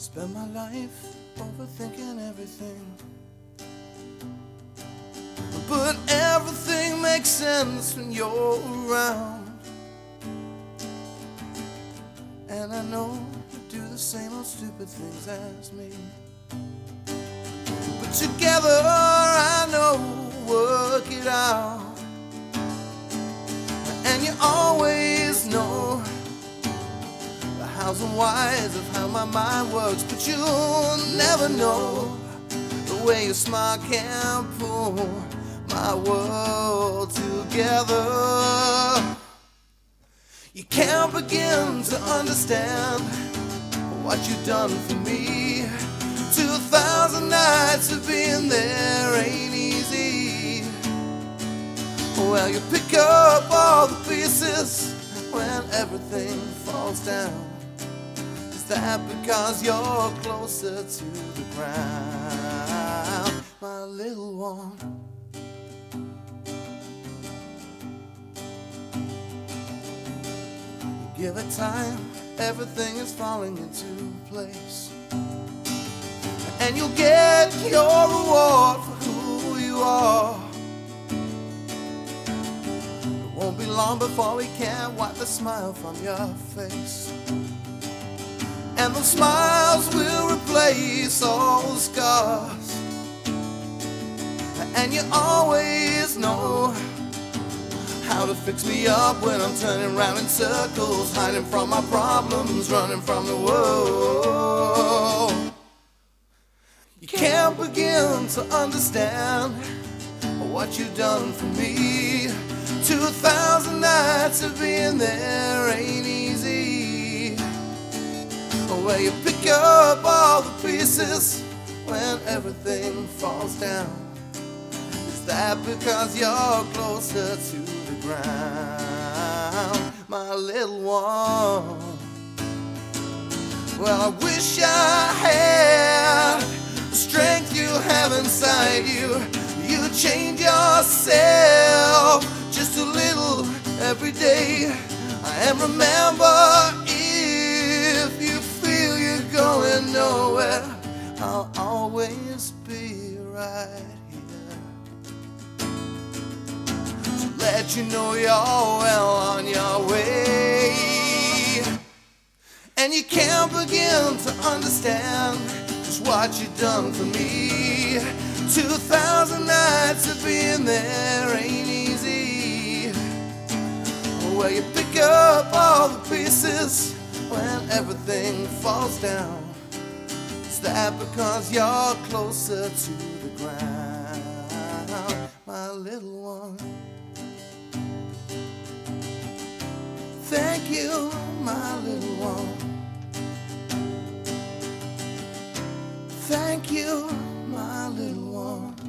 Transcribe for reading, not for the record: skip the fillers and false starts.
Spend my life overthinking everything, but everything makes sense when you're around. And I know you do the same old stupid things as me, but together I know we'll work it out. And you always know the hows and whys of how my mind works, but you'll never know the way your smile can pull my world together. You can't begin to understand what you've done for me. 2,000 nights of being there ain't easy. Well, you pick up all the pieces when everything falls down. Is that because you're closer to the ground, my little one? Give it time, everything is falling into place, and you'll get your reward for who you are. It won't be long before we can't wipe the smile from your face, and those smiles will replace all the scars. And you always know how to fix me up when I'm turning round in circles, hiding from my problems, running from the world. You can't begin to understand what you've done for me. 2,000 nights of being there ain't easy. Where you pick up all the pieces when everything falls down. Is that because you're closer to the ground, my little one? Well, I wish I had the strength you have inside you. You change yourself just a little every day. And remember, if you feel you're going nowhere, I'll always be right here to let you know you're well on your way. And you can't begin to understand just what you've done for me. 2,000 nights of being there ain't easy. Where you pick up all the pieces when everything falls down. Is that because you're closer to the ground, my little one? Thank you, my little one. Thank you, my little one.